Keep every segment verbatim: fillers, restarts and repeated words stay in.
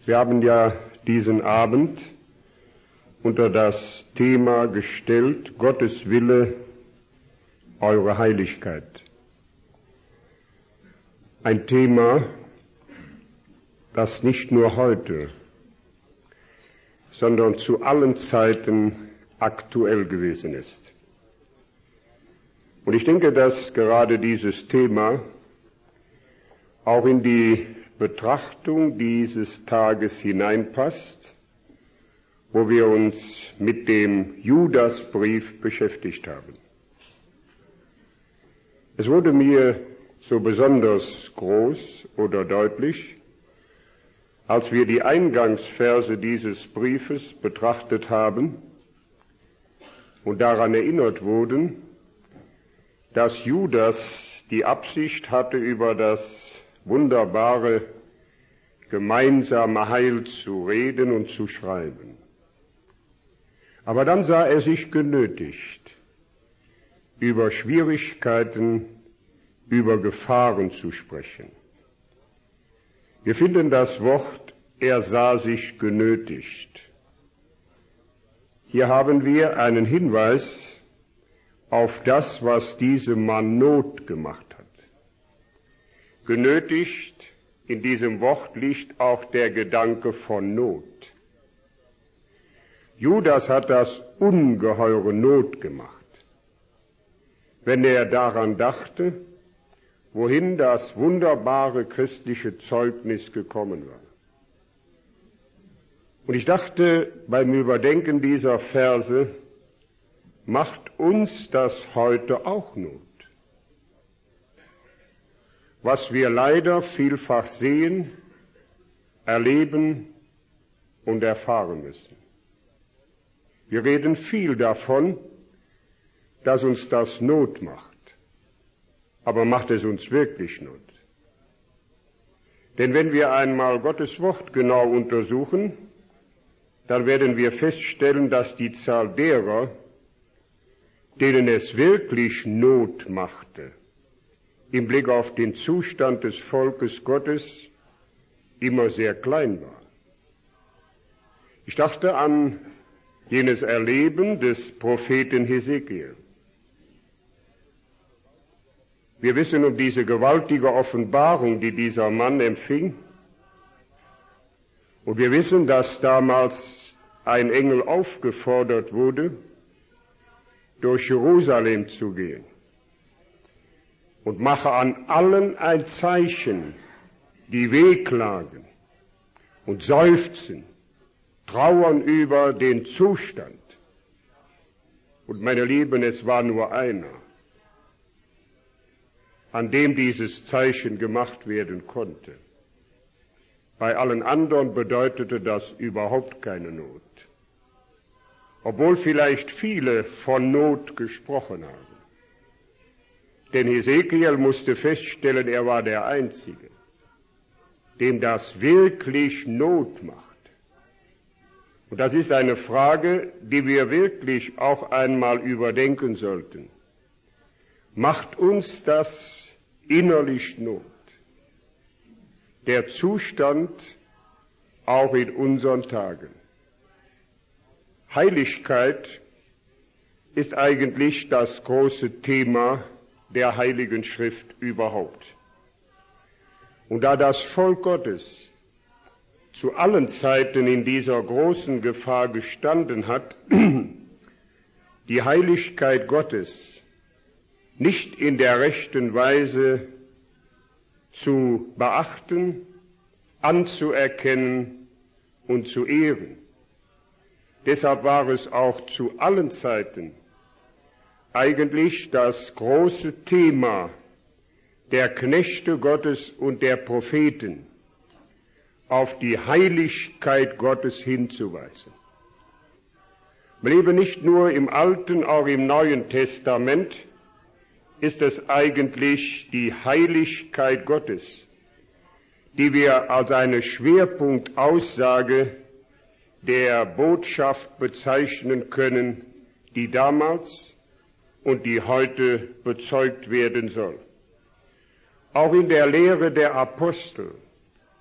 Wir haben ja diesen Abend unter das Thema gestellt, Gottes Wille, eure Heiligkeit. Ein Thema, das nicht nur heute, sondern zu allen Zeiten aktuell gewesen ist. Und ich denke, dass gerade dieses Thema auch in die Betrachtung dieses Tages hineinpasst, wo wir uns mit dem Judasbrief beschäftigt haben. Es wurde mir so besonders groß oder deutlich, als wir die Eingangsverse dieses Briefes betrachtet haben und daran erinnert wurden, dass Judas die Absicht hatte, über das wunderbare gemeinsame Heil zu reden und zu schreiben. Aber dann sah er sich genötigt, über Schwierigkeiten, über Gefahren zu sprechen. Wir finden das Wort, er sah sich genötigt. Hier haben wir einen Hinweis auf das, was diesem Mann Not gemacht hat. Genötigt, in diesem Wort liegt auch der Gedanke von Not. Judas hat das ungeheure Not gemacht, wenn er daran dachte, wohin das wunderbare christliche Zeugnis gekommen war. Und ich dachte beim Überdenken dieser Verse, macht uns das heute auch Not? Was wir leider vielfach sehen, erleben und erfahren müssen. Wir reden viel davon, dass uns das Not macht. Aber macht es uns wirklich Not? Denn wenn wir einmal Gottes Wort genau untersuchen, dann werden wir feststellen, dass die Zahl derer, denen es wirklich Not machte, im Blick auf den Zustand des Volkes Gottes immer sehr klein war. Ich dachte an jenes Erleben des Propheten Hesekiel. Wir wissen um diese gewaltige Offenbarung, die dieser Mann empfing. Und wir wissen, dass damals ein Engel aufgefordert wurde, durch Jerusalem zu gehen und mache an allen ein Zeichen, die wehklagen und seufzen, trauern über den Zustand. Und meine Lieben, es war nur einer, an dem dieses Zeichen gemacht werden konnte. Bei allen anderen bedeutete das überhaupt keine Not, obwohl vielleicht viele von Not gesprochen haben. Denn Hesekiel musste feststellen, er war der Einzige, dem das wirklich Not macht. Und das ist eine Frage, die wir wirklich auch einmal überdenken sollten. Macht uns das innerlich Not? Der Zustand auch in unseren Tagen. Heiligkeit ist eigentlich das große Thema der Heiligen Schrift überhaupt. Und da das Volk Gottes zu allen Zeiten in dieser großen Gefahr gestanden hat, die Heiligkeit Gottes nicht in der rechten Weise zu beachten, anzuerkennen und zu ehren. Deshalb war es auch zu allen Zeiten eigentlich das große Thema der Knechte Gottes und der Propheten, auf die Heiligkeit Gottes hinzuweisen. Wir leben nicht nur im Alten, auch im Neuen Testament ist es eigentlich die Heiligkeit Gottes, die wir als eine Schwerpunktaussage der Botschaft bezeichnen können, die damals und die heute bezeugt werden soll. Auch in der Lehre der Apostel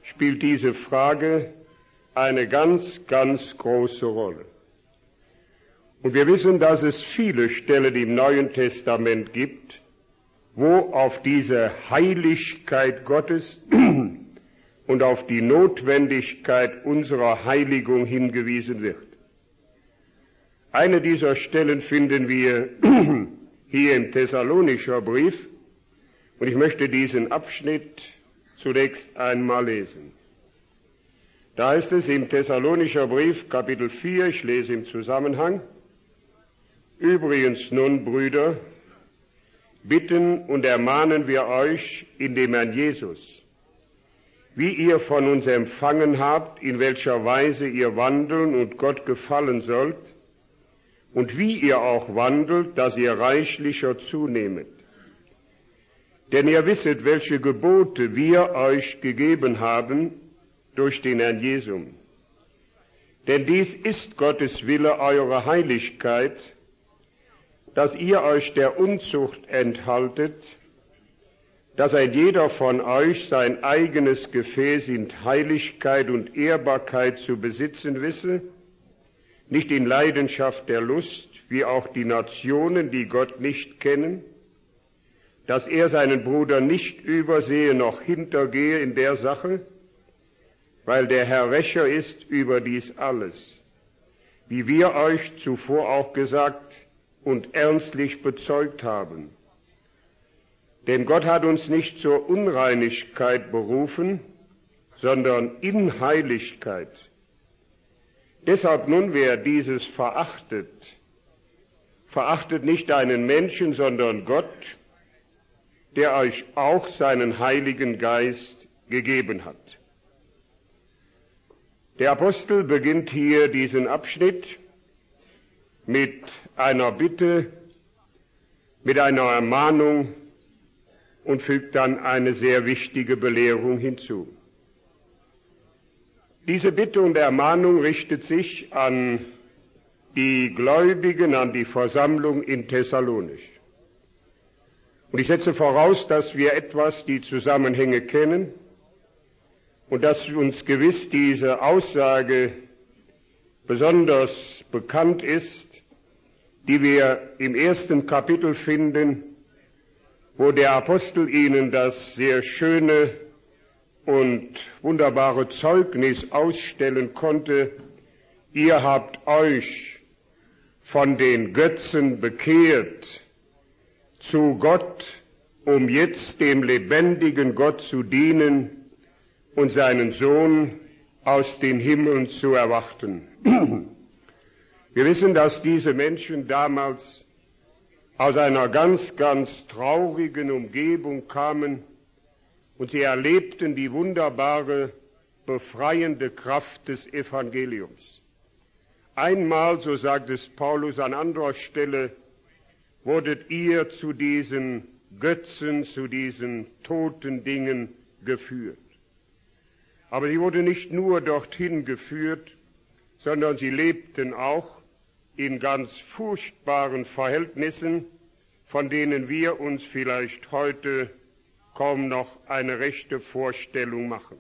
spielt diese Frage eine ganz, ganz große Rolle. Und wir wissen, dass es viele Stellen im Neuen Testament gibt, wo auf diese Heiligkeit Gottes und auf die Notwendigkeit unserer Heiligung hingewiesen wird. Eine dieser Stellen finden wir hier im Thessalonischer Brief, und ich möchte diesen Abschnitt zunächst einmal lesen. Da heißt es im Thessalonischer Brief, Kapitel vier, ich lese im Zusammenhang: Übrigens nun, Brüder, bitten und ermahnen wir euch in dem Herrn Jesus, wie ihr von uns empfangen habt, in welcher Weise ihr wandeln und Gott gefallen sollt, und wie ihr auch wandelt, dass ihr reichlicher zunehmet. Denn ihr wisset, welche Gebote wir euch gegeben haben durch den Herrn Jesum. Denn dies ist Gottes Wille, eure Heiligkeit, dass ihr euch der Unzucht enthaltet, dass ein jeder von euch sein eigenes Gefäß in Heiligkeit und Ehrbarkeit zu besitzen wisse, nicht in Leidenschaft der Lust, wie auch die Nationen, die Gott nicht kennen, dass er seinen Bruder nicht übersehe noch hintergehe in der Sache, weil der Herr Rächer ist über dies alles, wie wir euch zuvor auch gesagt und ernstlich bezeugt haben. Denn Gott hat uns nicht zur Unreinigkeit berufen, sondern in Heiligkeit. Deshalb nun, wer dieses verachtet, verachtet nicht einen Menschen, sondern Gott, der euch auch seinen Heiligen Geist gegeben hat. Der Apostel beginnt hier diesen Abschnitt mit einer Bitte, mit einer Ermahnung und fügt dann eine sehr wichtige Belehrung hinzu. Diese Bitte und Ermahnung richtet sich an die Gläubigen, an die Versammlung in Thessalonich. Und ich setze voraus, dass wir etwas die Zusammenhänge kennen und dass uns gewiss diese Aussage besonders bekannt ist, die wir im ersten Kapitel finden, wo der Apostel ihnen das sehr schöne und wunderbare Zeugnis ausstellen konnte: Ihr habt euch von den Götzen bekehrt zu Gott, um jetzt dem lebendigen Gott zu dienen und seinen Sohn aus den Himmeln zu erwarten. Wir wissen, dass diese Menschen damals aus einer ganz, ganz traurigen Umgebung kamen und sie erlebten die wunderbare, befreiende Kraft des Evangeliums. Einmal, so sagt es Paulus an anderer Stelle, wurdet ihr zu diesen Götzen, zu diesen toten Dingen geführt. Aber sie wurde nicht nur dorthin geführt, sondern sie lebten auch in ganz furchtbaren Verhältnissen, von denen wir uns vielleicht heute kaum noch eine rechte Vorstellung machen.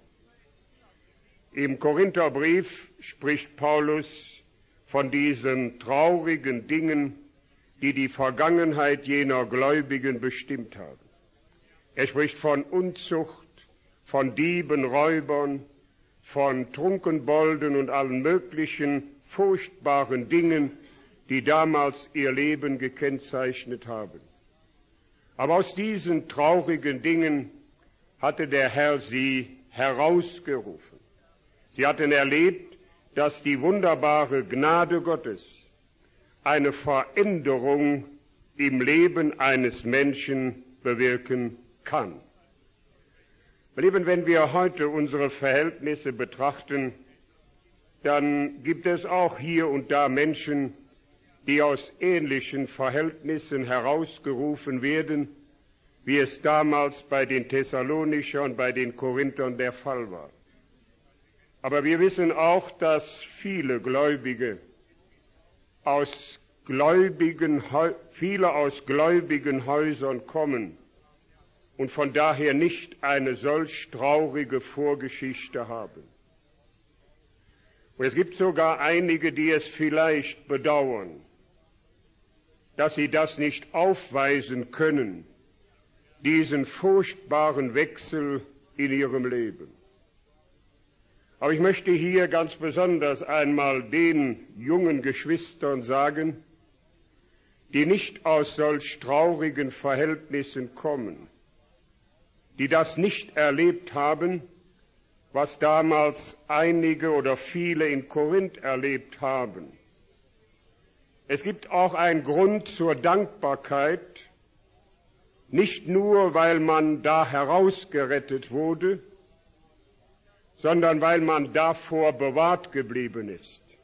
Im Korintherbrief spricht Paulus von diesen traurigen Dingen, die die Vergangenheit jener Gläubigen bestimmt haben. Er spricht von Unzucht, von Dieben, Räubern, von Trunkenbolden und allen möglichen furchtbaren Dingen, die damals ihr Leben gekennzeichnet haben. Aber aus diesen traurigen Dingen hatte der Herr sie herausgerufen. Sie hatten erlebt, dass die wunderbare Gnade Gottes eine Veränderung im Leben eines Menschen bewirken kann. Meine Lieben, wenn wir heute unsere Verhältnisse betrachten, dann gibt es auch hier und da Menschen, die aus ähnlichen Verhältnissen herausgerufen werden, wie es damals bei den Thessalonichern und bei den Korinthern der Fall war. Aber wir wissen auch, dass viele Gläubige aus gläubigen, viele aus gläubigen Häusern kommen und von daher nicht eine solch traurige Vorgeschichte haben. Und es gibt sogar einige, die es vielleicht bedauern, dass sie das nicht aufweisen können, diesen furchtbaren Wechsel in ihrem Leben. Aber ich möchte hier ganz besonders einmal den jungen Geschwistern sagen, die nicht aus solch traurigen Verhältnissen kommen, die das nicht erlebt haben, was damals einige oder viele in Korinth erlebt haben. Es gibt auch einen Grund zur Dankbarkeit, nicht nur, weil man da herausgerettet wurde, sondern weil man davor bewahrt geblieben ist.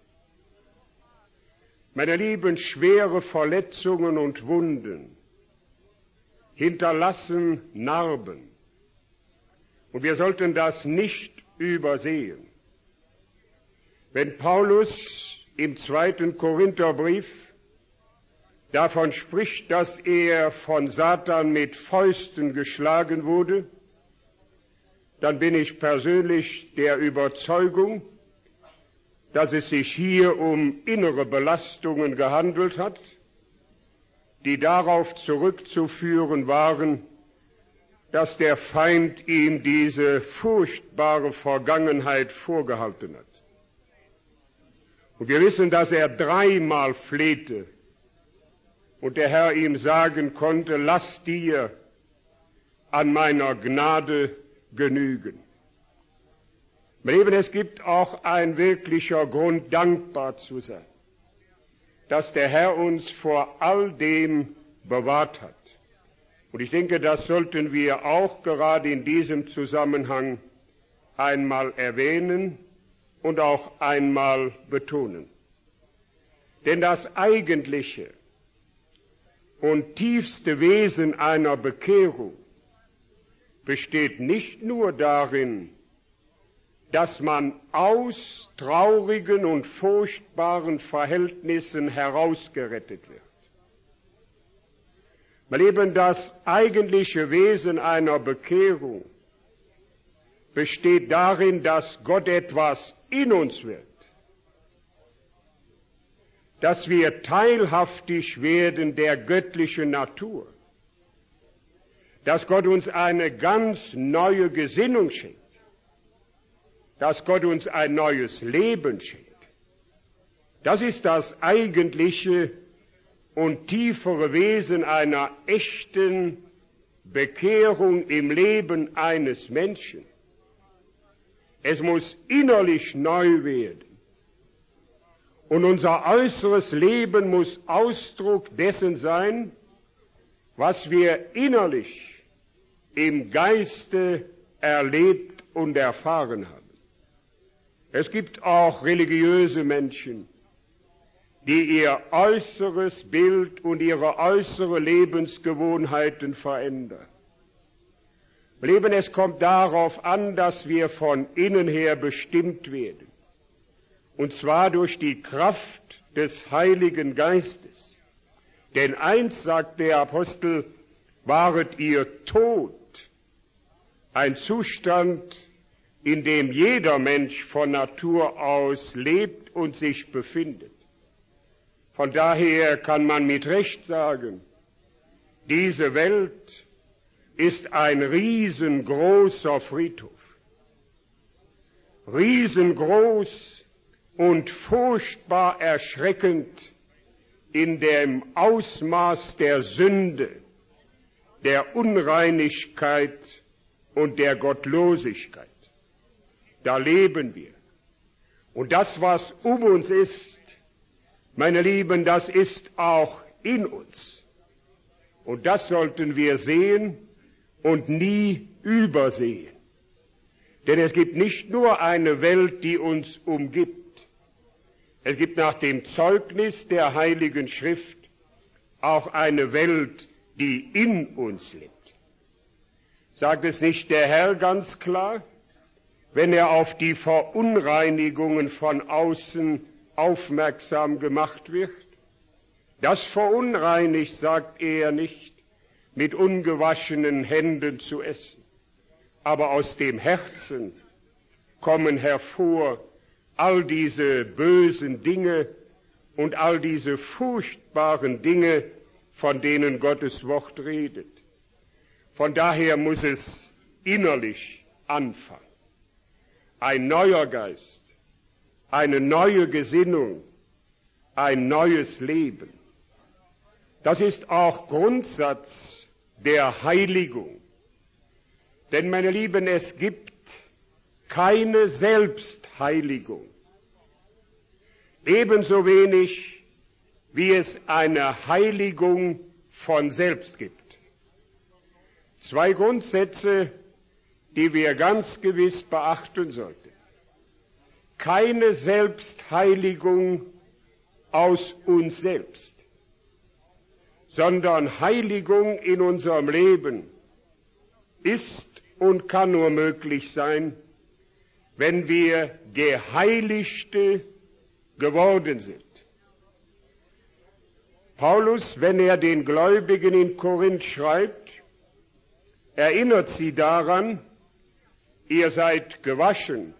Meine Lieben, schwere Verletzungen und Wunden hinterlassen Narben. Und wir sollten das nicht übersehen. Wenn Paulus im zweiten Korintherbrief davon spricht, dass er von Satan mit Fäusten geschlagen wurde, dann bin ich persönlich der Überzeugung, dass es sich hier um innere Belastungen gehandelt hat, die darauf zurückzuführen waren, dass der Feind ihm diese furchtbare Vergangenheit vorgehalten hat. Und wir wissen, dass er dreimal flehte und der Herr ihm sagen konnte, lass dir an meiner Gnade genügen. Mein Lieben, es gibt auch ein wirklicher Grund, dankbar zu sein, dass der Herr uns vor all dem bewahrt hat. Und ich denke, das sollten wir auch gerade in diesem Zusammenhang einmal erwähnen und auch einmal betonen. Denn das eigentliche und tiefste Wesen einer Bekehrung besteht nicht nur darin, dass man aus traurigen und furchtbaren Verhältnissen herausgerettet wird. Mein Lieben, das eigentliche Wesen einer Bekehrung besteht darin, dass Gott etwas in uns wirkt, dass wir teilhaftig werden der göttlichen Natur, dass Gott uns eine ganz neue Gesinnung schenkt, dass Gott uns ein neues Leben schenkt. Das ist das eigentliche und tiefere Wesen einer echten Bekehrung im Leben eines Menschen. Es muss innerlich neu werden. Und unser äußeres Leben muss Ausdruck dessen sein, was wir innerlich im Geiste erlebt und erfahren haben. Es gibt auch religiöse Menschen, die ihr äußeres Bild und ihre äußere Lebensgewohnheiten verändern. Leben, es kommt darauf an, dass wir von innen her bestimmt werden. Und zwar durch die Kraft des Heiligen Geistes. Denn eins sagt der Apostel, waret ihr tot, ein Zustand, in dem jeder Mensch von Natur aus lebt und sich befindet. Von daher kann man mit Recht sagen, diese Welt ist ein riesengroßer Friedhof. Riesengroß und furchtbar erschreckend in dem Ausmaß der Sünde, der Unreinigkeit und der Gottlosigkeit. Da leben wir. Und das, was um uns ist, meine Lieben, das ist auch in uns. Und das sollten wir sehen und nie übersehen. Denn es gibt nicht nur eine Welt, die uns umgibt. Es gibt nach dem Zeugnis der Heiligen Schrift auch eine Welt, die in uns lebt. Sagt es nicht der Herr ganz klar, wenn er auf die Verunreinigungen von außen aufmerksam gemacht wird? Das verunreinigt, sagt er nicht, mit ungewaschenen Händen zu essen. Aber aus dem Herzen kommen hervor all diese bösen Dinge und all diese furchtbaren Dinge, von denen Gottes Wort redet. Von daher muss es innerlich anfangen. Ein neuer Geist, eine neue Gesinnung, ein neues Leben. Das ist auch Grundsatz der Heiligung. Denn, meine Lieben, es gibt keine Selbstheiligung. Ebenso wenig, wie es eine Heiligung von selbst gibt. Zwei Grundsätze, die wir ganz gewiss beachten sollten. Keine Selbstheiligung aus uns selbst, sondern Heiligung in unserem Leben ist und kann nur möglich sein, wenn wir Geheiligte geworden sind. Paulus, wenn er den Gläubigen in Korinth schreibt, erinnert sie daran, ihr seid gewaschen,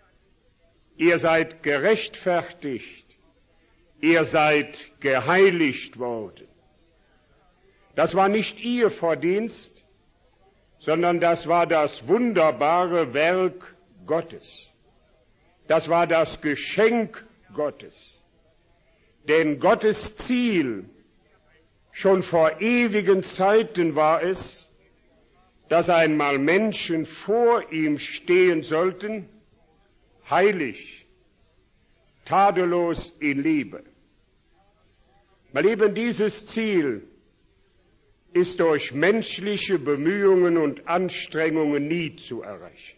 ihr seid gerechtfertigt, ihr seid geheiligt worden. Das war nicht ihr Verdienst, sondern das war das wunderbare Werk Gottes. Das war das Geschenk Gottes. Denn Gottes Ziel schon vor ewigen Zeiten war es, dass einmal Menschen vor ihm stehen sollten, heilig, tadellos in Liebe. Mein Lieben, dieses Ziel ist durch menschliche Bemühungen und Anstrengungen nie zu erreichen.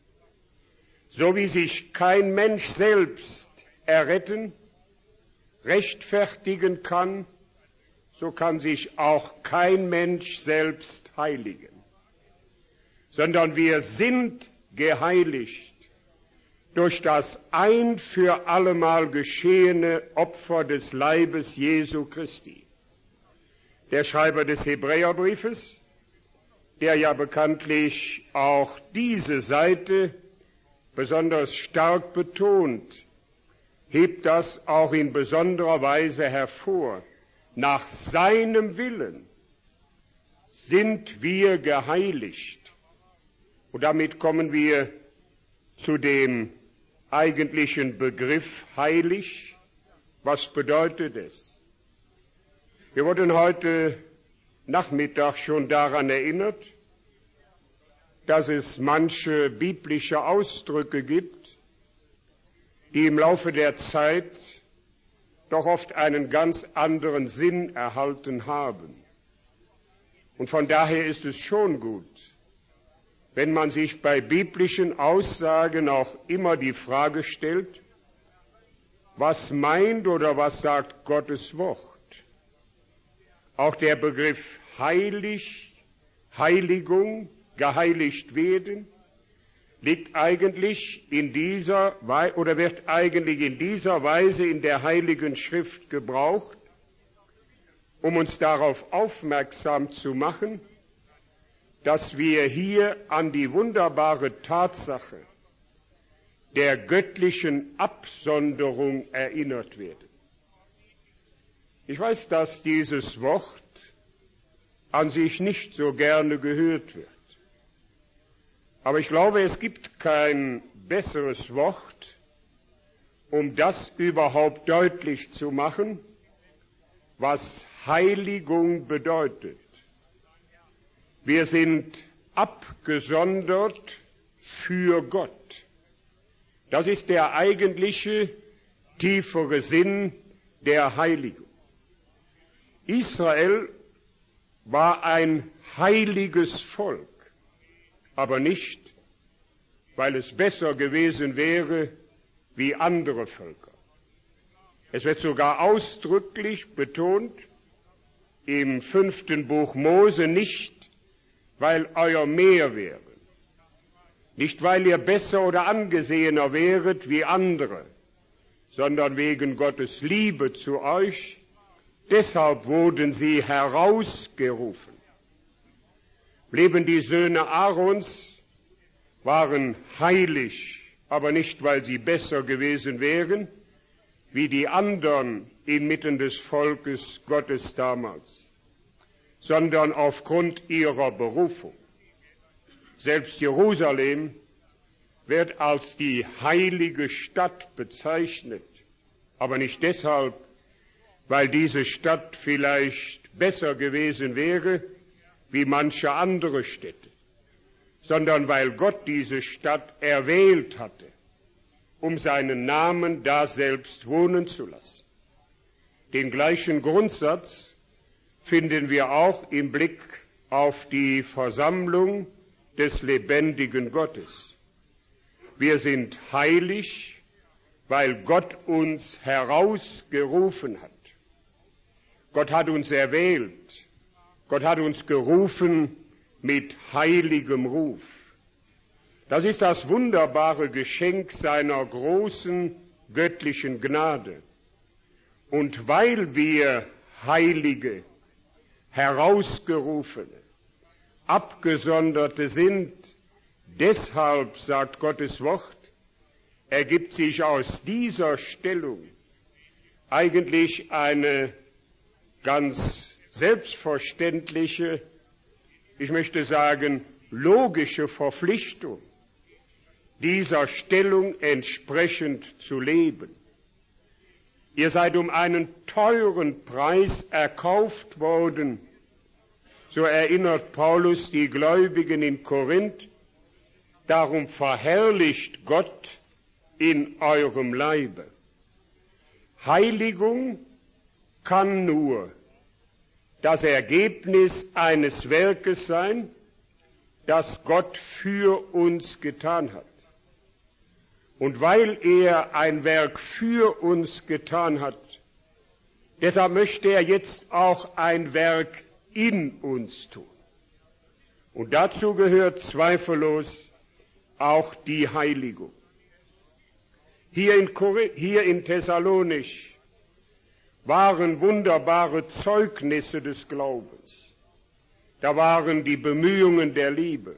So wie sich kein Mensch selbst erretten, rechtfertigen kann, so kann sich auch kein Mensch selbst heiligen. Sondern wir sind geheiligt durch das ein für allemal geschehene Opfer des Leibes Jesu Christi. Der Schreiber des Hebräerbriefes, der ja bekanntlich auch diese Seite besonders stark betont, hebt das auch in besonderer Weise hervor. Nach seinem Willen sind wir geheiligt. Und damit kommen wir zu dem eigentlichen Begriff heilig. Was bedeutet es? Wir wurden heute Nachmittag schon daran erinnert, dass es manche biblische Ausdrücke gibt, die im Laufe der Zeit doch oft einen ganz anderen Sinn erhalten haben. Und von daher ist es schon gut, wenn man sich bei biblischen Aussagen auch immer die Frage stellt, was meint oder was sagt Gottes Wort? Auch der Begriff heilig, Heiligung, geheiligt werden, liegt eigentlich in dieser Weise oder wird eigentlich in dieser Weise in der Heiligen Schrift gebraucht, um uns darauf aufmerksam zu machen, dass wir hier an die wunderbare Tatsache der göttlichen Absonderung erinnert werden. Ich weiß, dass dieses Wort an sich nicht so gerne gehört wird. Aber ich glaube, es gibt kein besseres Wort, um das überhaupt deutlich zu machen, was Heiligung bedeutet. Wir sind abgesondert für Gott. Das ist der eigentliche, tiefere Sinn der Heiligung. Israel war ein heiliges Volk, aber nicht, weil es besser gewesen wäre wie andere Völker. Es wird sogar ausdrücklich betont im fünften Buch Mose, nicht, weil euer mehr wäre, nicht weil ihr besser oder angesehener wäret wie andere, sondern wegen Gottes Liebe zu euch. Deshalb wurden sie herausgerufen. blieben die Söhne Aarons, waren heilig, aber nicht, weil sie besser gewesen wären, wie die anderen inmitten des Volkes Gottes damals, sondern aufgrund ihrer Berufung. Selbst Jerusalem wird als die heilige Stadt bezeichnet, aber nicht deshalb, weil diese Stadt vielleicht besser gewesen wäre wie manche andere Städte, sondern weil Gott diese Stadt erwählt hatte, um seinen Namen daselbst wohnen zu lassen. Den gleichen Grundsatz finden wir auch im Blick auf die Versammlung des lebendigen Gottes. Wir sind heilig, weil Gott uns herausgerufen hat. Gott hat uns erwählt. Gott hat uns gerufen mit heiligem Ruf. Das ist das wunderbare Geschenk seiner großen göttlichen Gnade. Und weil wir Heilige, Herausgerufene, Abgesonderte sind, deshalb, sagt Gottes Wort, ergibt sich aus dieser Stellung eigentlich eine ganz selbstverständliche, ich möchte sagen, logische Verpflichtung, dieser Stellung entsprechend zu leben. Ihr seid um einen teuren Preis erkauft worden, so erinnert Paulus die Gläubigen in Korinth, darum verherrlicht Gott in eurem Leibe. Heiligung kann nur das Ergebnis eines Werkes sein, das Gott für uns getan hat. Und weil er ein Werk für uns getan hat, deshalb möchte er jetzt auch ein Werk in uns tun. Und dazu gehört zweifellos auch die Heiligung. Hier in, Korinth, hier in Thessalonich waren wunderbare Zeugnisse des Glaubens. Da waren die Bemühungen der Liebe.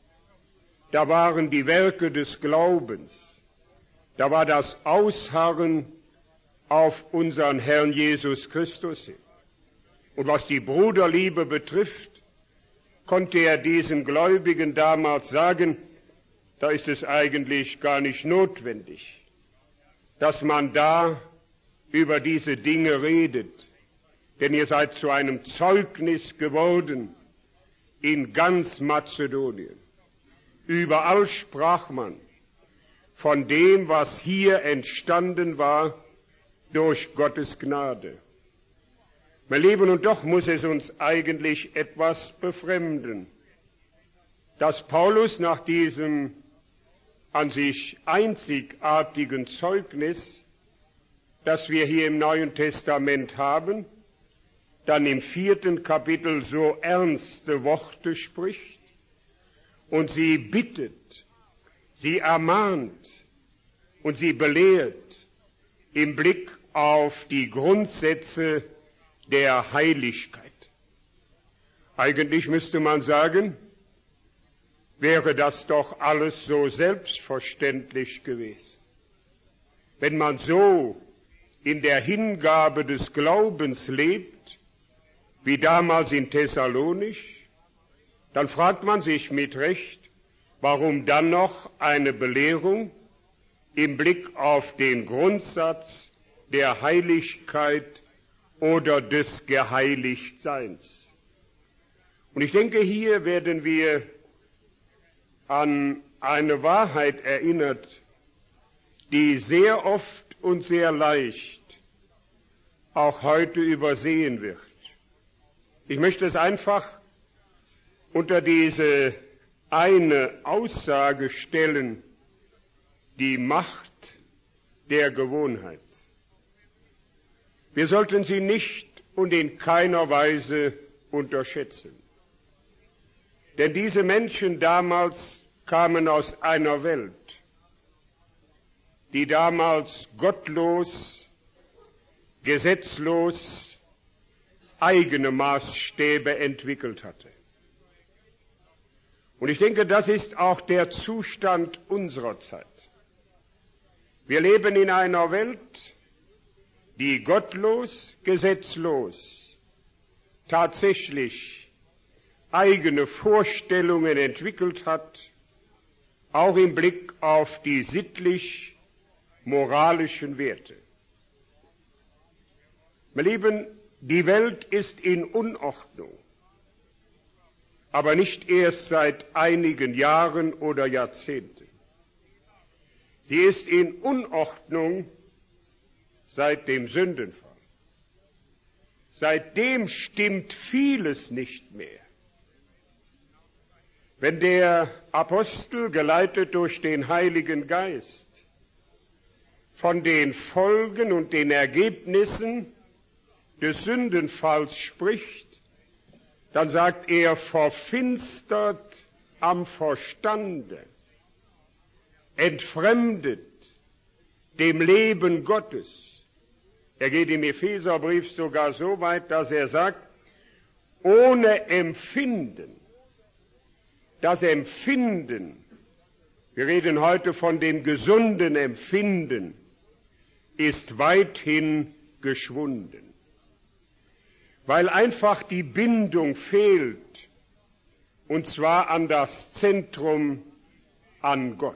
Da waren die Werke des Glaubens. Da war das Ausharren auf unseren Herrn Jesus Christus hin. Und was die Bruderliebe betrifft, konnte er diesen Gläubigen damals sagen, da ist es eigentlich gar nicht notwendig, dass man da über diese Dinge redet, denn ihr seid zu einem Zeugnis geworden in ganz Mazedonien. Überall sprach man von dem, was hier entstanden war durch Gottes Gnade. Mein Lieben, und doch muss es uns eigentlich etwas befremden, dass Paulus nach diesem an sich einzigartigen Zeugnis, das wir hier im Neuen Testament haben, dann im vierten Kapitel so ernste Worte spricht und sie bittet, sie ermahnt und sie belehrt im Blick auf die Grundsätze der Heiligkeit. Eigentlich müsste man sagen, wäre das doch alles so selbstverständlich gewesen. Wenn man so in der Hingabe des Glaubens lebt, wie damals in Thessalonich, dann fragt man sich mit Recht, warum dann noch eine Belehrung im Blick auf den Grundsatz der Heiligkeit oder des Geheiligtseins. Und ich denke, hier werden wir an eine Wahrheit erinnert, die sehr oft und sehr leicht auch heute übersehen wird. Ich möchte es einfach unter diese eine Aussage stellen, die Macht der Gewohnheit. Wir sollten sie nicht und in keiner Weise unterschätzen. Denn diese Menschen damals kamen aus einer Welt, die damals gottlos, gesetzlos eigene Maßstäbe entwickelt hatte. Und ich denke, das ist auch der Zustand unserer Zeit. Wir leben in einer Welt, die gottlos, gesetzlos, tatsächlich eigene Vorstellungen entwickelt hat, auch im Blick auf die sittlich-moralischen Werte. Meine Lieben, die Welt ist in Unordnung, aber nicht erst seit einigen Jahren oder Jahrzehnten. Sie ist in Unordnung seit dem Sündenfall. Seitdem stimmt vieles nicht mehr. Wenn der Apostel, geleitet durch den Heiligen Geist, von den Folgen und den Ergebnissen des Sündenfalls spricht, dann sagt er, verfinstert am Verstande, entfremdet dem Leben Gottes. Er geht im Epheserbrief sogar so weit, dass er sagt, ohne Empfinden. Das Empfinden, wir reden heute von dem gesunden Empfinden, ist weithin geschwunden, weil einfach die Bindung fehlt, und zwar an das Zentrum, an Gott.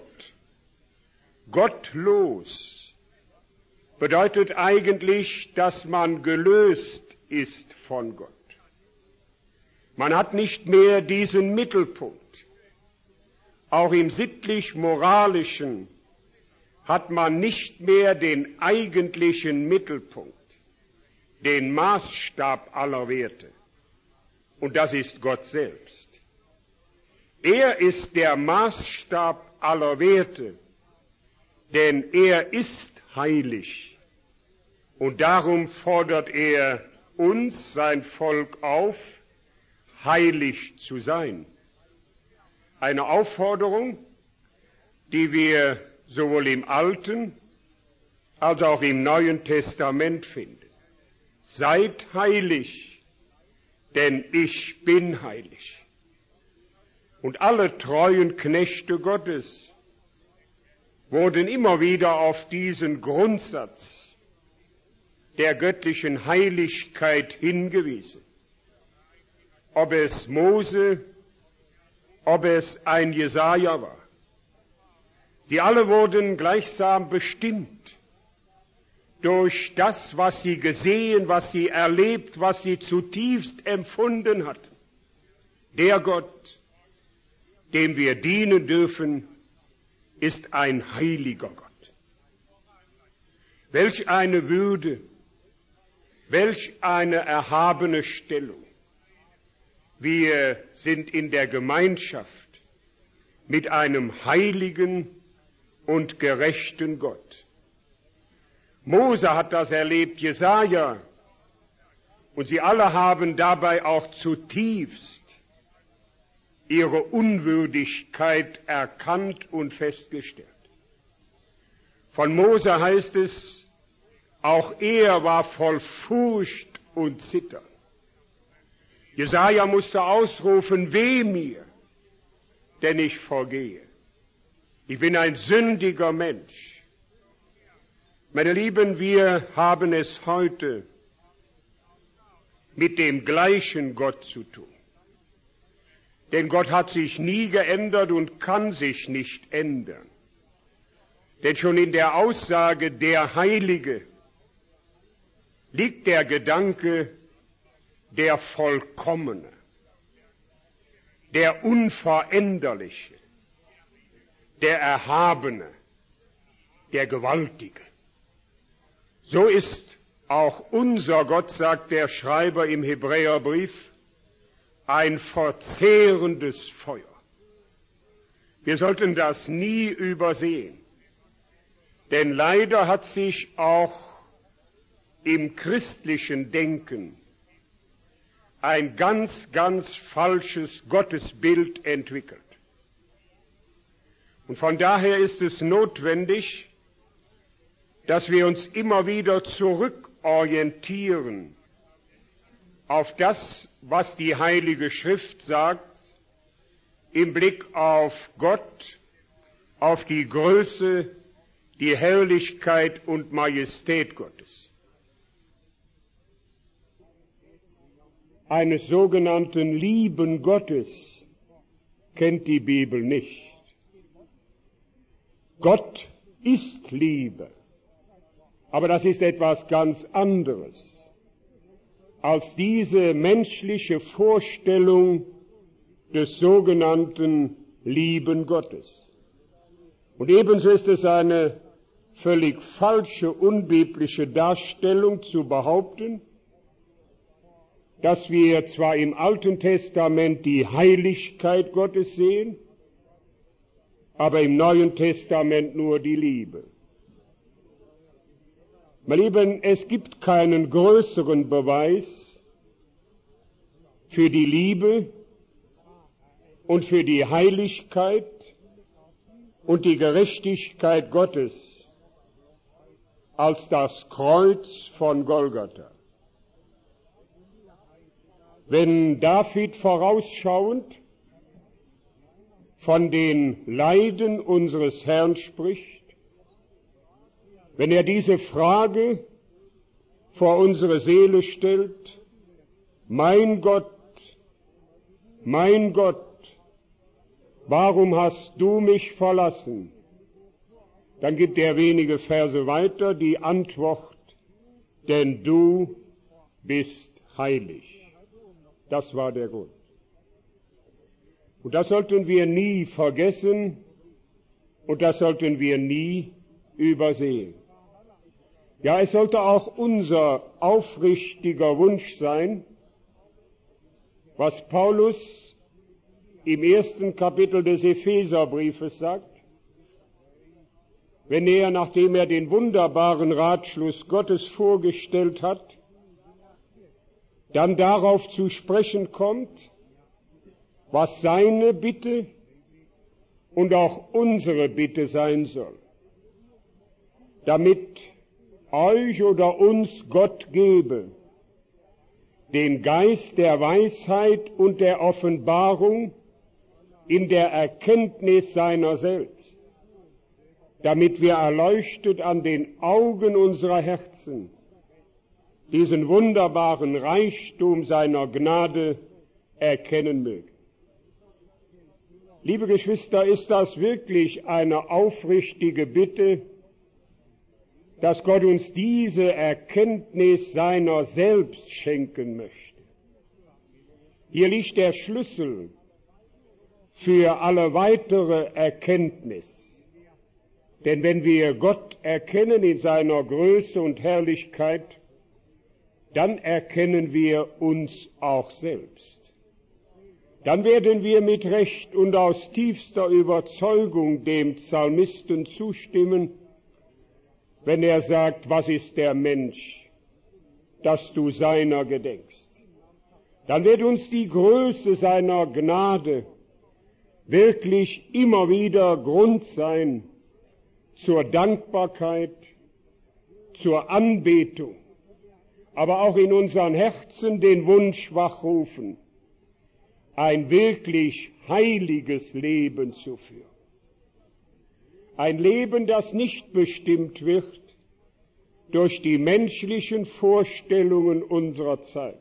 Gottlos bedeutet eigentlich, dass man gelöst ist von Gott. Man hat nicht mehr diesen Mittelpunkt. Auch im sittlich-moralischen hat man nicht mehr den eigentlichen Mittelpunkt, den Maßstab aller Werte. Und das ist Gott selbst. Er ist der Maßstab aller Werte, denn er ist heilig. Und darum fordert er uns, sein Volk, auf, heilig zu sein. Eine Aufforderung, die wir sowohl im Alten als auch im Neuen Testament finden. Seid heilig, denn ich bin heilig. Und alle treuen Knechte Gottes wurden immer wieder auf diesen Grundsatz der göttlichen Heiligkeit hingewiesen. Ob es Mose, ob es ein Jesaja war. Sie alle wurden gleichsam bestimmt durch das, was sie gesehen, was sie erlebt, was sie zutiefst empfunden hatten. Der Gott, dem wir dienen dürfen, ist ein heiliger Gott. Welch eine Würde, welch eine erhabene Stellung. Wir sind in der Gemeinschaft mit einem heiligen und gerechten Gott. Mose hat das erlebt, Jesaja, und sie alle haben dabei auch zutiefst ihre Unwürdigkeit erkannt und festgestellt. Von Mose heißt es, auch er war voll Furcht und Zittern. Jesaja musste ausrufen, weh mir, denn ich vergehe. Ich bin ein sündiger Mensch. Meine Lieben, wir haben es heute mit dem gleichen Gott zu tun. Denn Gott hat sich nie geändert und kann sich nicht ändern. Denn schon in der Aussage der Heilige liegt der Gedanke, der Vollkommene, der Unveränderliche, der Erhabene, der Gewaltige. So ist auch unser Gott, sagt der Schreiber im Hebräerbrief, ein verzehrendes Feuer. Wir sollten das nie übersehen, denn leider hat sich auch im christlichen Denken ein ganz, ganz falsches Gottesbild entwickelt. Und von daher ist es notwendig, dass wir uns immer wieder zurückorientieren auf das, was die Heilige Schrift sagt, im Blick auf Gott, auf die Größe, die Herrlichkeit und Majestät Gottes. Eines sogenannten Lieben Gottes kennt die Bibel nicht. Gott ist Liebe, aber das ist etwas ganz anderes als diese menschliche Vorstellung des sogenannten Lieben Gottes. Und ebenso ist es eine völlig falsche, unbiblische Darstellung zu behaupten, dass wir zwar im Alten Testament die Heiligkeit Gottes sehen, aber im Neuen Testament nur die Liebe. Meine Lieben, es gibt keinen größeren Beweis für die Liebe und für die Heiligkeit und die Gerechtigkeit Gottes als das Kreuz von Golgatha. Wenn David vorausschauend von den Leiden unseres Herrn spricht, wenn er diese Frage vor unsere Seele stellt: Mein Gott, mein Gott, warum hast du mich verlassen? Dann gibt er wenige Verse weiter die Antwort: Denn du bist heilig. Das war der Grund. Und das sollten wir nie vergessen und das sollten wir nie übersehen. Ja, es sollte auch unser aufrichtiger Wunsch sein, was Paulus im ersten Kapitel des Epheserbriefes sagt, wenn er, nachdem er den wunderbaren Ratschluss Gottes vorgestellt hat, dann darauf zu sprechen kommt, was seine Bitte und auch unsere Bitte sein soll, damit euch oder uns Gott gebe den Geist der Weisheit und der Offenbarung in der Erkenntnis seiner selbst, damit wir erleuchtet an den Augen unserer Herzen diesen wunderbaren Reichtum seiner Gnade erkennen mögen. Liebe Geschwister, ist das wirklich eine aufrichtige Bitte, dass Gott uns diese Erkenntnis seiner selbst schenken möchte? Hier liegt der Schlüssel für alle weitere Erkenntnis. Denn wenn wir Gott erkennen in seiner Größe und Herrlichkeit, dann erkennen wir uns auch selbst. Dann werden wir mit Recht und aus tiefster Überzeugung dem Psalmisten zustimmen, wenn er sagt: Was ist der Mensch, dass du seiner gedenkst? Dann wird uns die Größe seiner Gnade wirklich immer wieder Grund sein zur Dankbarkeit, zur Anbetung, aber auch in unseren Herzen den Wunsch wachrufen, ein wirklich heiliges Leben zu führen. Ein Leben, das nicht bestimmt wird durch die menschlichen Vorstellungen unserer Zeit,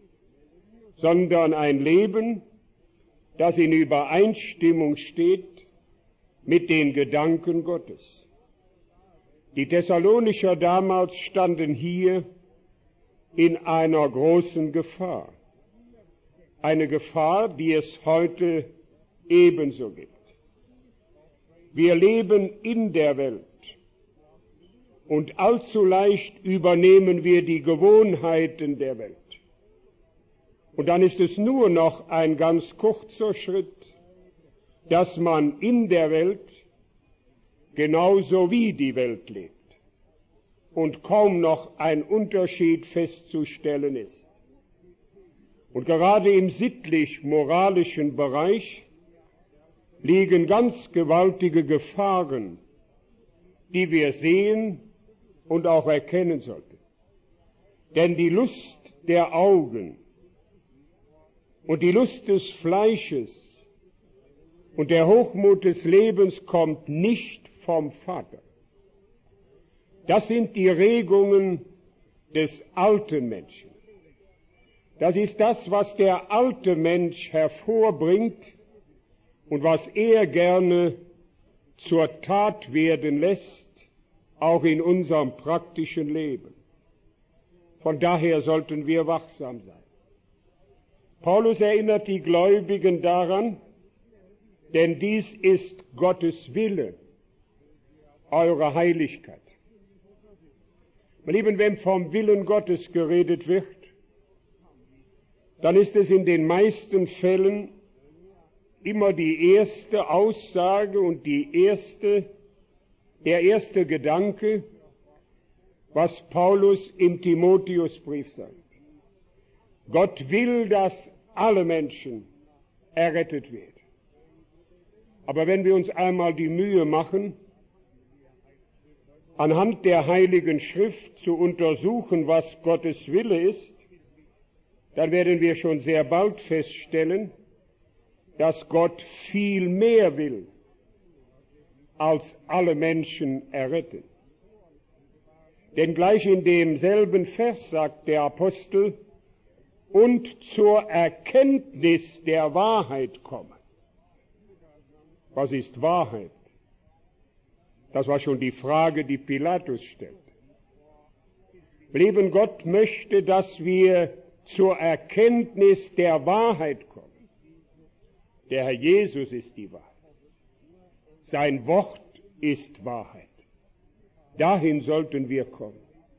sondern ein Leben, das in Übereinstimmung steht mit den Gedanken Gottes. Die Thessalonicher damals standen hier in einer großen Gefahr. Eine Gefahr, die es heute ebenso gibt. Wir leben in der Welt und allzu leicht übernehmen wir die Gewohnheiten der Welt. Und dann ist es nur noch ein ganz kurzer Schritt, dass man in der Welt genauso wie die Welt lebt und kaum noch ein Unterschied festzustellen ist. Und gerade im sittlich-moralischen Bereich liegen ganz gewaltige Gefahren, die wir sehen und auch erkennen sollten. Denn die Lust der Augen und die Lust des Fleisches Und der Hochmut des Lebens kommt nicht vom Vater. Das sind die Regungen des alten Menschen. Das ist das, was der alte Mensch hervorbringt und was er gerne zur Tat werden lässt, auch in unserem praktischen Leben. Von daher sollten wir wachsam sein. Paulus erinnert die Gläubigen daran, denn dies ist Gottes Wille, eure Heiligkeit. Meine Lieben, wenn vom Willen Gottes geredet wird, dann ist es in den meisten Fällen immer die erste Aussage und die erste, der erste Gedanke, was Paulus im Timotheusbrief sagt. Gott will, dass alle Menschen errettet werden. Aber wenn wir uns einmal die Mühe machen, anhand der Heiligen Schrift zu untersuchen, was Gottes Wille ist, dann werden wir schon sehr bald feststellen, dass Gott viel mehr will, als alle Menschen erretten. Denn gleich in demselben Vers sagt der Apostel, und zur Erkenntnis der Wahrheit kommen. Was ist Wahrheit? Das war schon die Frage, die Pilatus stellte. Lieben Gott möchte, dass wir zur Erkenntnis der Wahrheit kommen. Der Herr Jesus ist die Wahrheit. Sein Wort ist Wahrheit. Dahin sollten wir kommen.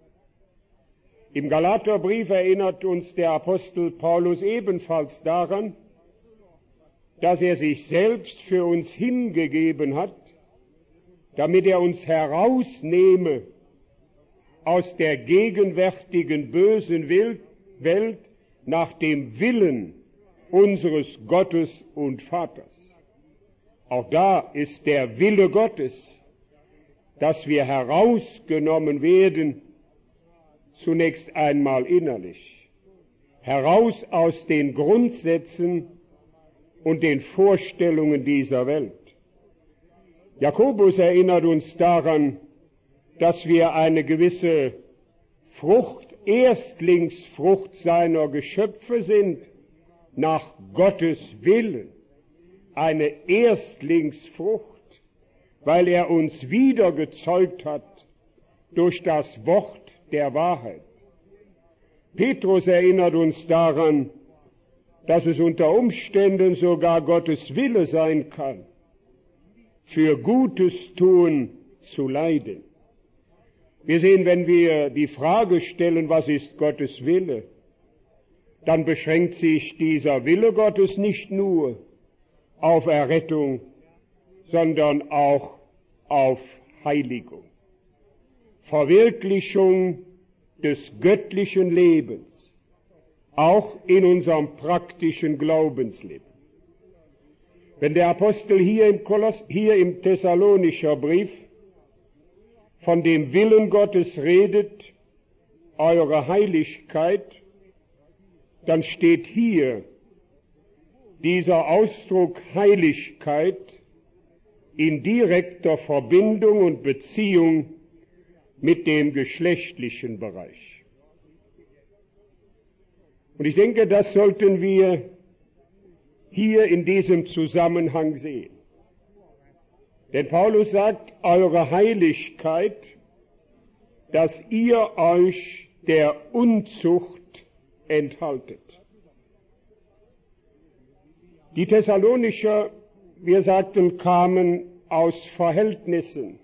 Im Galaterbrief erinnert uns der Apostel Paulus ebenfalls daran, dass er sich selbst für uns hingegeben hat, damit er uns herausnehme aus der gegenwärtigen bösen Welt nach dem Willen unseres Gottes und Vaters. Auch da ist der Wille Gottes, dass wir herausgenommen werden, zunächst einmal innerlich, heraus aus den Grundsätzen und den Vorstellungen dieser Welt. Jakobus erinnert uns daran, dass wir eine gewisse Frucht, Erstlingsfrucht seiner Geschöpfe sind, nach Gottes Willen, eine Erstlingsfrucht, weil er uns wiedergezeugt hat durch das Wort der Wahrheit. Petrus erinnert uns daran, dass es unter Umständen sogar Gottes Wille sein kann, für Gutes tun zu leiden. Wir sehen, wenn wir die Frage stellen, was ist Gottes Wille, dann beschränkt sich dieser Wille Gottes nicht nur auf Errettung, sondern auch auf Heiligung. Verwirklichung des göttlichen Lebens, auch in unserem praktischen Glaubensleben. Wenn der Apostel hier im, Koloss, hier im Thessalonischer Brief von dem Willen Gottes redet, eure Heiligkeit, dann steht hier dieser Ausdruck Heiligkeit in direkter Verbindung und Beziehung mit dem geschlechtlichen Bereich. Und ich denke, das sollten wir hier in diesem Zusammenhang sehen. Denn Paulus sagt, eure Heiligkeit, dass ihr euch der Unzucht enthaltet. Die Thessalonicher, wir sagten, kamen aus Verhältnissen,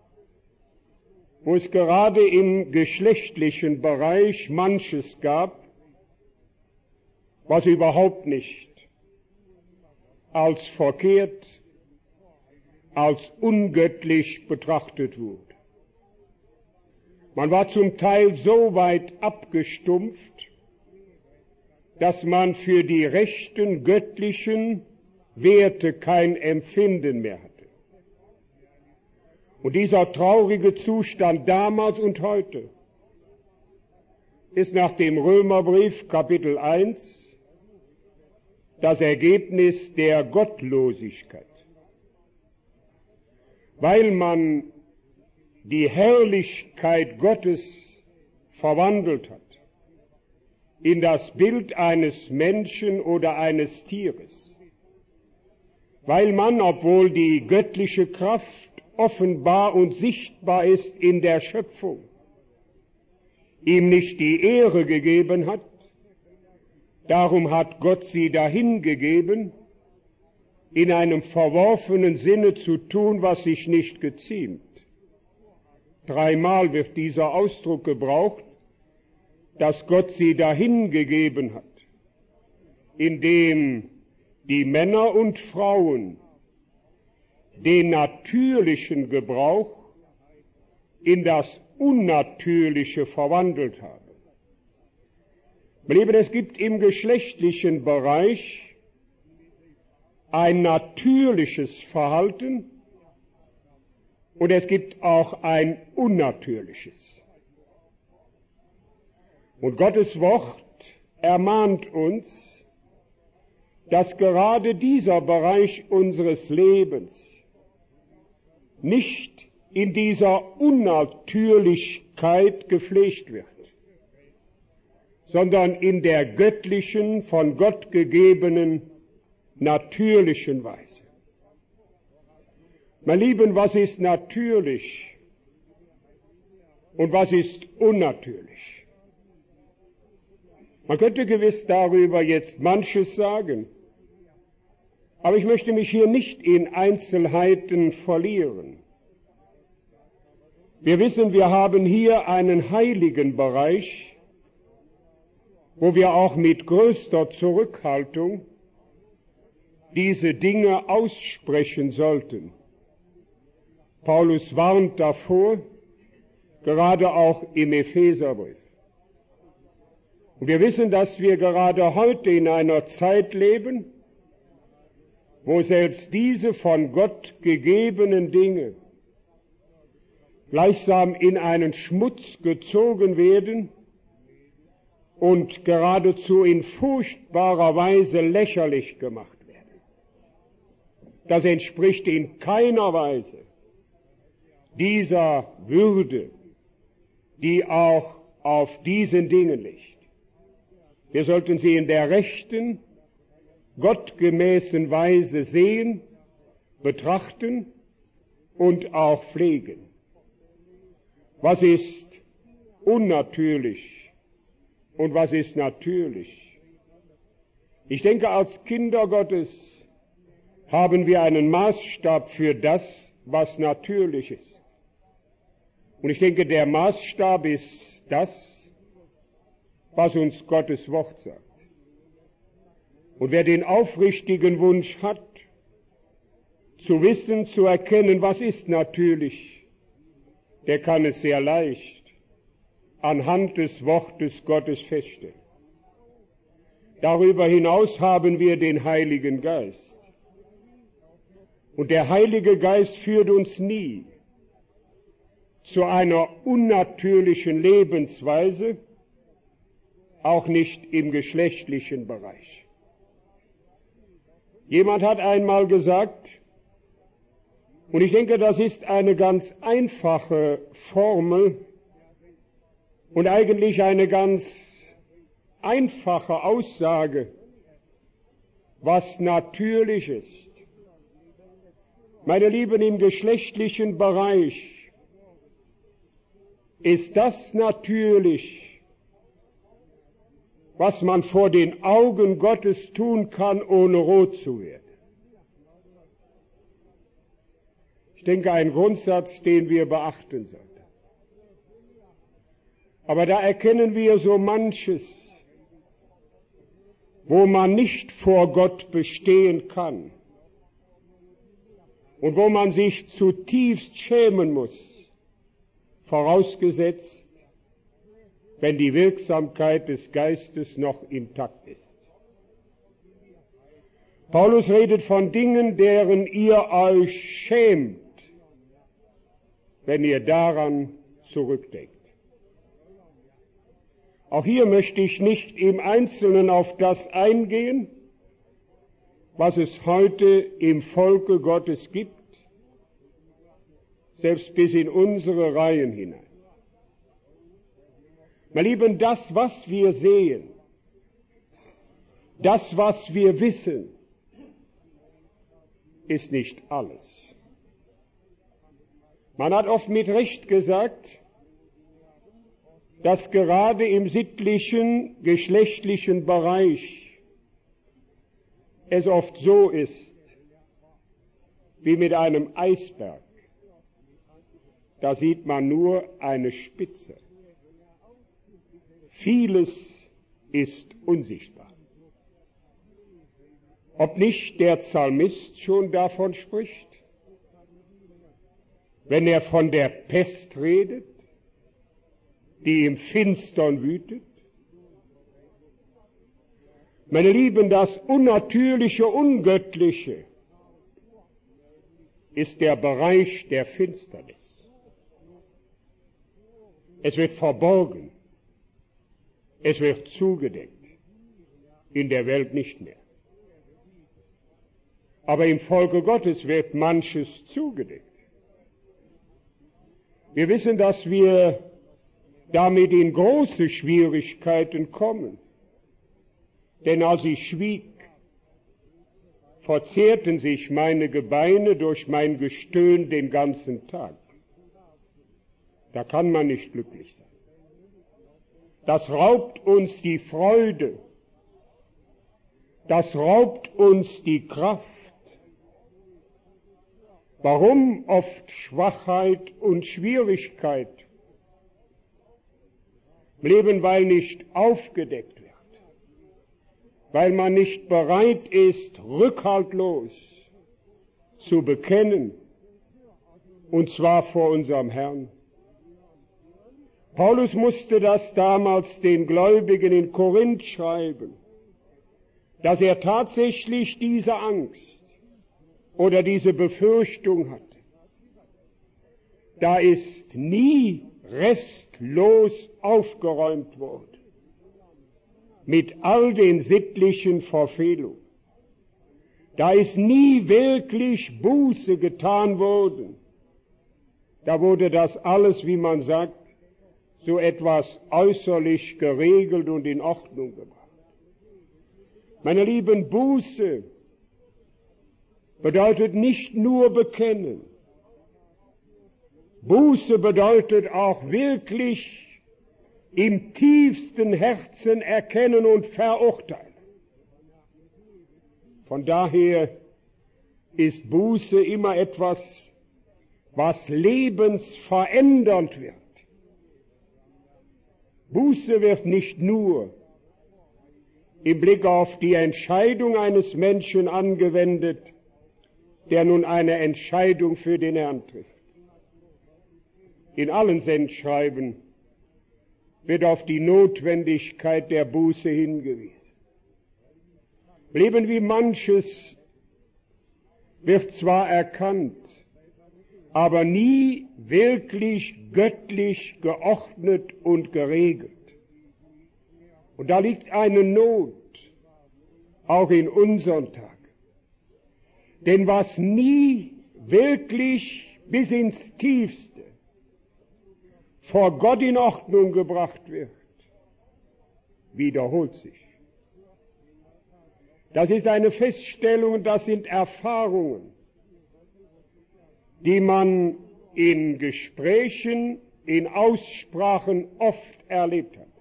wo es gerade im geschlechtlichen Bereich manches gab, was überhaupt nicht als verkehrt, als ungöttlich betrachtet wurde. Man war zum Teil so weit abgestumpft, dass man für die rechten göttlichen Werte kein Empfinden mehr hatte. Und dieser traurige Zustand damals und heute ist nach dem Römerbrief Kapitel eins das Ergebnis der Gottlosigkeit. weil man die Herrlichkeit Gottes verwandelt hat in das Bild eines Menschen oder eines Tieres, weil man, obwohl die göttliche Kraft offenbar und sichtbar ist in der Schöpfung, ihm nicht die Ehre gegeben hat. Darum hat Gott sie dahingegeben, in einem verworfenen Sinne zu tun, was sich nicht geziemt. Dreimal wird dieser Ausdruck gebraucht, dass Gott sie dahingegeben hat, indem die Männer und Frauen den natürlichen Gebrauch in das Unnatürliche verwandelt haben. Meine Lieben, es gibt im geschlechtlichen Bereich ein natürliches Verhalten und es gibt auch ein unnatürliches. Und Gottes Wort ermahnt uns, dass gerade dieser Bereich unseres Lebens nicht in dieser Unnatürlichkeit gepflegt wird, sondern in der göttlichen, von Gott gegebenen, natürlichen Weise. Meine Lieben, was ist natürlich und was ist unnatürlich? Man könnte gewiss darüber jetzt manches sagen, aber ich möchte mich hier nicht in Einzelheiten verlieren. Wir wissen, wir haben hier einen heiligen Bereich, wo wir auch mit größter Zurückhaltung diese Dinge aussprechen sollten. Paulus warnt davor, gerade auch im Epheserbrief. Und wir wissen, dass wir gerade heute in einer Zeit leben, wo selbst diese von Gott gegebenen Dinge gleichsam in einen Schmutz gezogen werden und geradezu in furchtbarer Weise lächerlich gemacht werden. Das entspricht in keiner Weise dieser Würde, die auch auf diesen Dingen liegt. Wir sollten sie in der rechten, gottgemäßen Weise sehen, betrachten und auch pflegen. Was ist unnatürlich und was ist natürlich? Ich denke, als Kinder Gottes haben wir einen Maßstab für das, was natürlich ist. Und ich denke, der Maßstab ist das, was uns Gottes Wort sagt. Und wer den aufrichtigen Wunsch hat, zu wissen, zu erkennen, was ist natürlich, der kann es sehr leicht anhand des Wortes Gottes feststellen. Darüber hinaus haben wir den Heiligen Geist. Und der Heilige Geist führt uns nie zu einer unnatürlichen Lebensweise, auch nicht im geschlechtlichen Bereich. Jemand hat einmal gesagt, und ich denke, das ist eine ganz einfache Formel und eigentlich eine ganz einfache Aussage, was natürlich ist. Meine Lieben, im geschlechtlichen Bereich ist das natürlich, was man vor den Augen Gottes tun kann, ohne rot zu werden. Ich denke, ein Grundsatz, den wir beachten sollten. Aber da erkennen wir so manches, wo man nicht vor Gott bestehen kann und wo man sich zutiefst schämen muss, vorausgesetzt, wenn die Wirksamkeit des Geistes noch intakt ist. Paulus redet von Dingen, deren ihr euch schämt, wenn ihr daran zurückdenkt. Auch hier möchte ich nicht im Einzelnen auf das eingehen, was es heute im Volke Gottes gibt. selbst bis in unsere Reihen hinein. Meine Lieben, das, was wir sehen, das, was wir wissen, ist nicht alles. Man hat oft mit Recht gesagt, dass gerade im sittlichen, geschlechtlichen Bereich es oft so ist, wie mit einem Eisberg. Da sieht man nur eine Spitze. Vieles ist unsichtbar. Ob nicht der Psalmist schon davon spricht, wenn er von der Pest redet, die im Finstern wütet? Meine Lieben, das Unnatürliche, Ungöttliche ist der Bereich der Finsternis. Es wird verborgen, es wird zugedeckt, in der Welt nicht mehr. Aber im Volke Gottes wird manches zugedeckt. Wir wissen, dass wir damit in große Schwierigkeiten kommen. Denn als ich schwieg, verzehrten sich meine Gebeine durch mein Gestöhn den ganzen Tag. Da kann man nicht glücklich sein. Das raubt uns die Freude. Das raubt uns die Kraft. Warum oft Schwachheit und Schwierigkeit? Leben, weil nicht aufgedeckt wird, weil man nicht bereit ist, rückhaltlos zu bekennen, und zwar vor unserem Herrn. Paulus musste das damals den Gläubigen in Korinth schreiben, dass er tatsächlich diese Angst oder diese Befürchtung hatte. Da ist nie restlos aufgeräumt worden mit all den sittlichen Verfehlungen. Da ist nie wirklich Buße getan worden. Da wurde das alles, wie man sagt, so etwas äußerlich geregelt und in Ordnung gebracht. Meine Lieben, Buße bedeutet nicht nur bekennen. Buße bedeutet auch wirklich im tiefsten Herzen erkennen und verurteilen. Von daher ist Buße immer etwas, was lebensverändernd wird. Buße wird nicht nur im Blick auf die Entscheidung eines Menschen angewendet, der nun eine Entscheidung für den Herrn trifft. In allen Sendschreiben wird auf die Notwendigkeit der Buße hingewiesen. Leben wie manches wird zwar erkannt, aber nie wirklich göttlich geordnet und geregelt. Und da liegt eine Not, auch in unseren Tagen. Denn was nie wirklich bis ins Tiefste vor Gott in Ordnung gebracht wird, wiederholt sich. Das ist eine Feststellung, das sind Erfahrungen, die man in Gesprächen, in Aussprachen oft erlebt hat.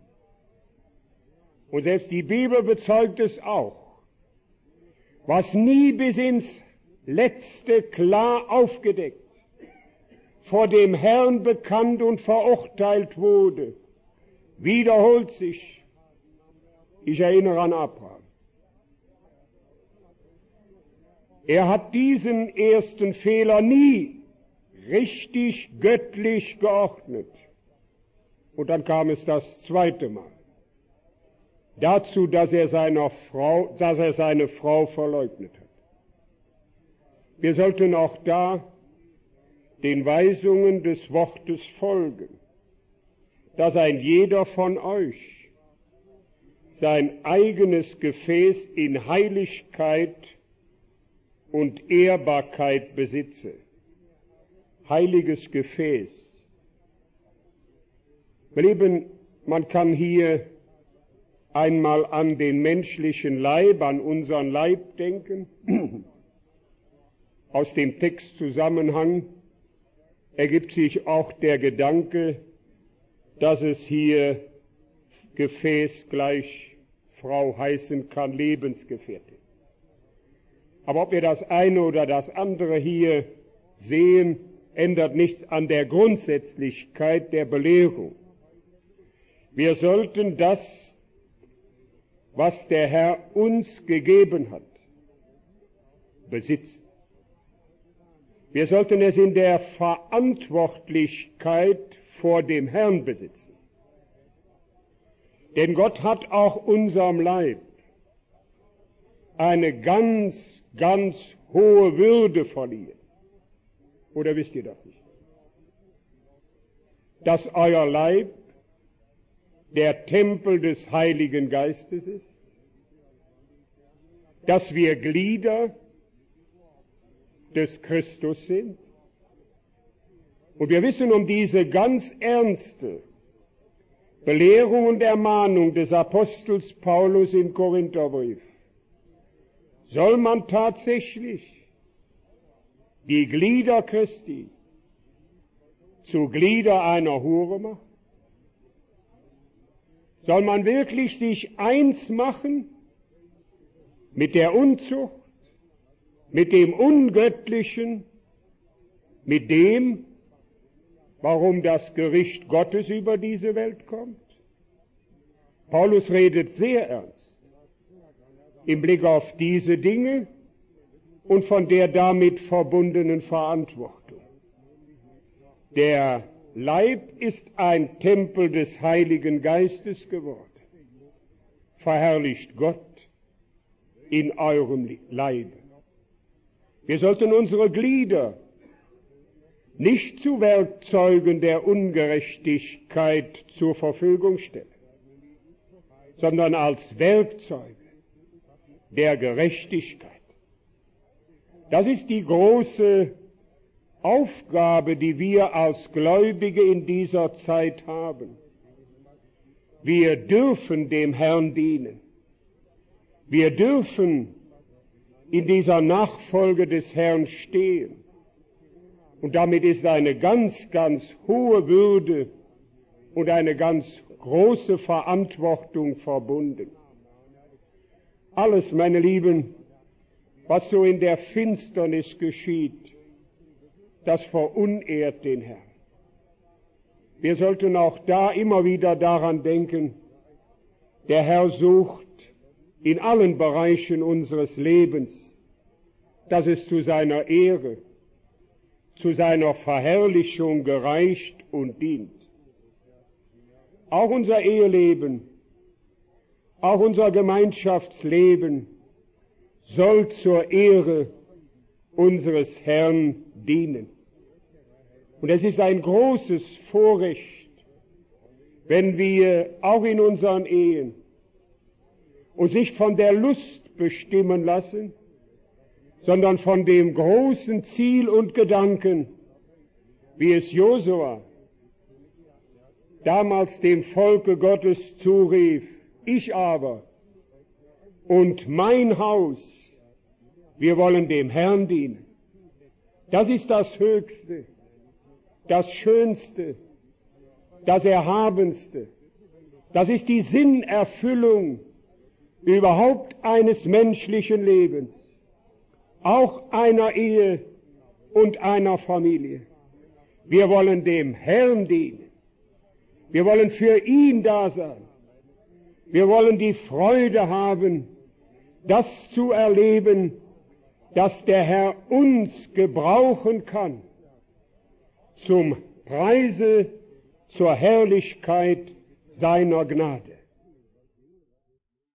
Und selbst die Bibel bezeugt es auch. Was nie bis ins Letzte klar aufgedeckt, vor dem Herrn bekannt und verurteilt wurde, wiederholt sich. Ich erinnere an Abraham. Er hat diesen ersten Fehler nie richtig göttlich geordnet. Und dann kam es das zweite Mal. Dazu, dass er seiner Frau, dass er seine Frau verleugnet hat. Wir sollten auch da den Weisungen des Wortes folgen, dass ein jeder von euch sein eigenes Gefäß in Heiligkeit und Ehrbarkeit besitze. heiliges Gefäß. Meine Lieben, man kann hier einmal an den menschlichen Leib, an unseren Leib denken. Aus dem Textzusammenhang ergibt sich auch der Gedanke, dass es hier Gefäß gleich Frau heißen kann, Lebensgefährtin. Aber ob wir das eine oder das andere hier sehen, ändert nichts an der Grundsätzlichkeit der Belehrung. Wir sollten das, was der Herr uns gegeben hat, besitzen. Wir sollten es in der Verantwortlichkeit vor dem Herrn besitzen. Denn Gott hat auch unserem Leib eine ganz, ganz hohe Würde verliehen. Oder wisst ihr das nicht? Dass euer Leib der Tempel des Heiligen Geistes ist, dass wir Glieder des Christus sind. Und wir wissen um diese ganz ernste Belehrung und Ermahnung des Apostels Paulus im Korintherbrief. Soll man tatsächlich die Glieder Christi zu Glieder einer Hure machen? Soll man wirklich sich eins machen mit der Unzucht, mit dem Ungöttlichen, mit dem, warum das Gericht Gottes über diese Welt kommt? Paulus redet sehr ernst im Blick auf diese Dinge und von der damit verbundenen Verantwortung. Der Leib ist ein Tempel des Heiligen Geistes geworden. Verherrlicht Gott in eurem Leibe. Wir sollten unsere Glieder nicht zu Werkzeugen der Ungerechtigkeit zur Verfügung stellen, sondern als Werkzeuge der Gerechtigkeit. Das ist die große Aufgabe, die wir als Gläubige in dieser Zeit haben. Wir dürfen dem Herrn dienen. Wir dürfen in dieser Nachfolge des Herrn stehen. Und damit ist eine ganz, ganz hohe Würde und eine ganz große Verantwortung verbunden. Alles, meine Lieben, was so in der Finsternis geschieht, das verunehrt den Herrn. Wir sollten auch da immer wieder daran denken, der Herr sucht in allen Bereichen unseres Lebens, dass es zu seiner Ehre, zu seiner Verherrlichung gereicht und dient. Auch unser Eheleben, auch unser Gemeinschaftsleben soll zur Ehre unseres Herrn dienen. Und es ist ein großes Vorrecht, wenn wir auch in unseren Ehen uns nicht von der Lust bestimmen lassen, sondern von dem großen Ziel und Gedanken, wie es Josua damals dem Volke Gottes zurief: Ich aber und mein Haus, wir wollen dem Herrn dienen. Das ist das Höchste, das Schönste, das Erhabenste. Das ist die Sinnerfüllung überhaupt eines menschlichen Lebens, auch einer Ehe und einer Familie. Wir wollen dem Herrn dienen. Wir wollen für ihn da sein. Wir wollen die Freude haben, das zu erleben, dass der Herr uns gebrauchen kann, zum Preise, zur Herrlichkeit seiner Gnade.